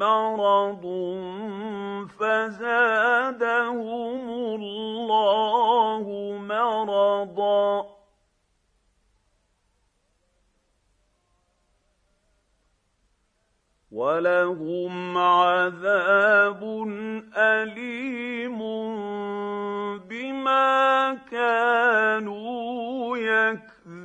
مرض فزادهم الله مرضا ولهم عذاب أليم بما كانوا يكذبون.